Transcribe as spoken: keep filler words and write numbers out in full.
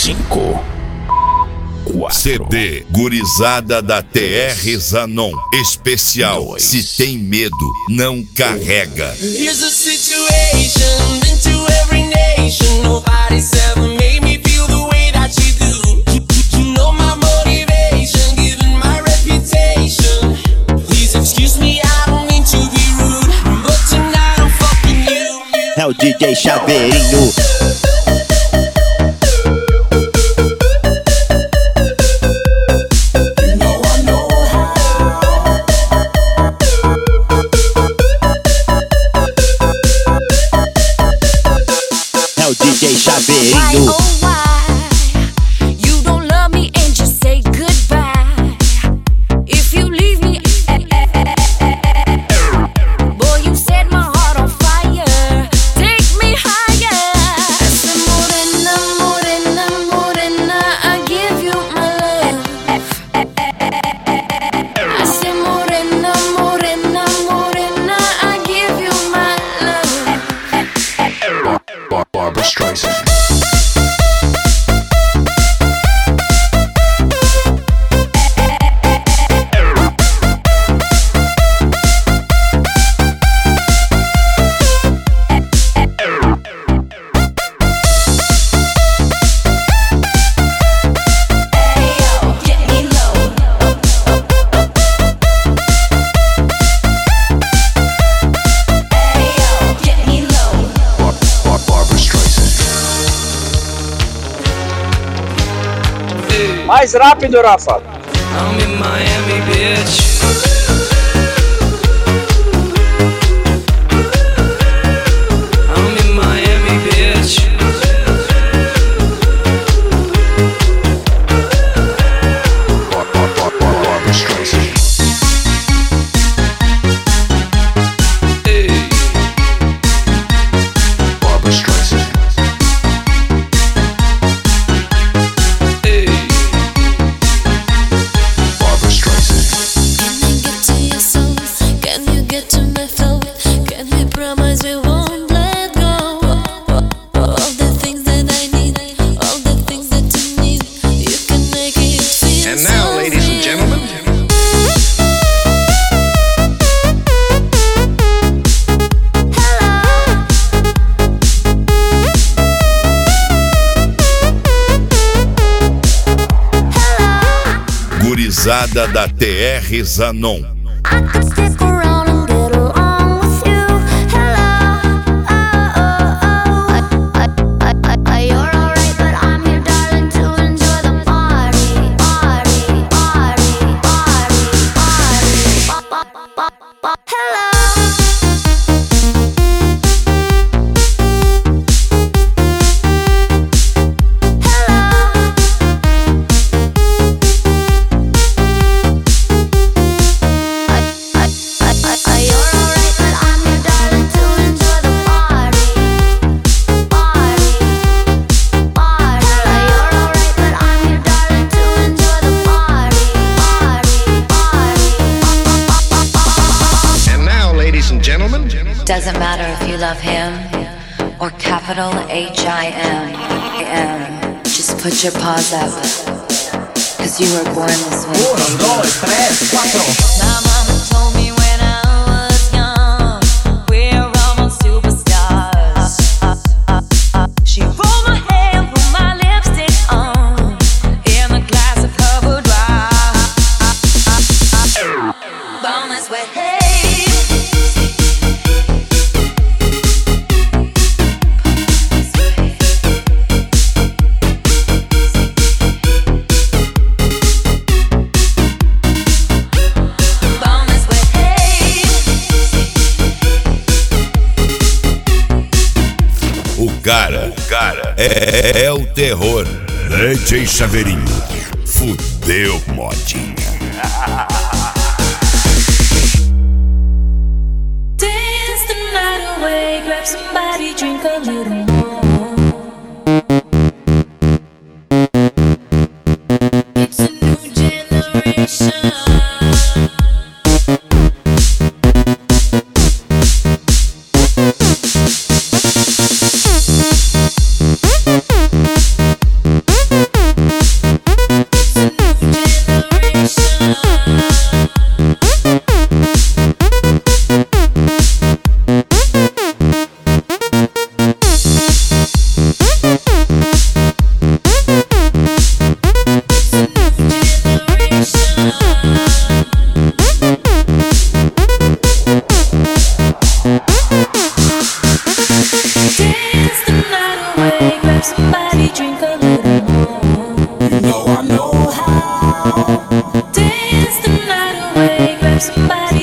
cinco, quatro, C D Gurizada da T R Zanon. Especial. dois. Se tem medo, não carrega. Here's a situation into every nation. Nobody's ever made me feel the way that you do. You, you, you know my motivation, given my reputation. Please excuse me, I don't mean to be rude, but tonight I'm fucking you. É o D J Chaveirinho. D J Chaveirinho. Why, oh why you don't love me and just say goodbye? If you leave me, eh, eh, eh, eh, eh, eh. Boy, you set my heart on fire. Take me higher. I said, Morena, Morena, Morena, I give you my love. I said, Morena, Morena, Morena, I give you my love. Barbra Streisand. Mais rápido, Rafa. I'm in Miami, bitch. I'm in Miami, bitch. Barbra Streisand. Hey. Barbra Streisand. Hey. Barbra Streisand. Can you get to your soul? Can you get to my throat? Can we promise we won't let go? All the things that I need, all the things that you need, you can make it feel And now, so ladies and real. gentlemen, Gurizada da T R Zanon. I could stick around and get along with you. Hello, oh, oh, oh. I, I, I, I, you're alright, but I'm here, darling, to enjoy the party, party, party, party, party. Ba, ba, ba, ba. Hello. and now, ladies and gentlemen, Doesn't matter if you love him or capital H I M. M. Just put your paws up, cause you were born this way. Un, dos, tres, cuatro. My mama told me when I was young, we're almost superstars. She rolled my hair and put my lipstick on in a glass of her boudoir. Born this way, hey. Born this way, hey. O cara, o cara é, é o terror. D J Chaveirinho. Fudeu, modinha. Dance the night away, grab somebody, drink a little more. It's a new generation. way, grab somebody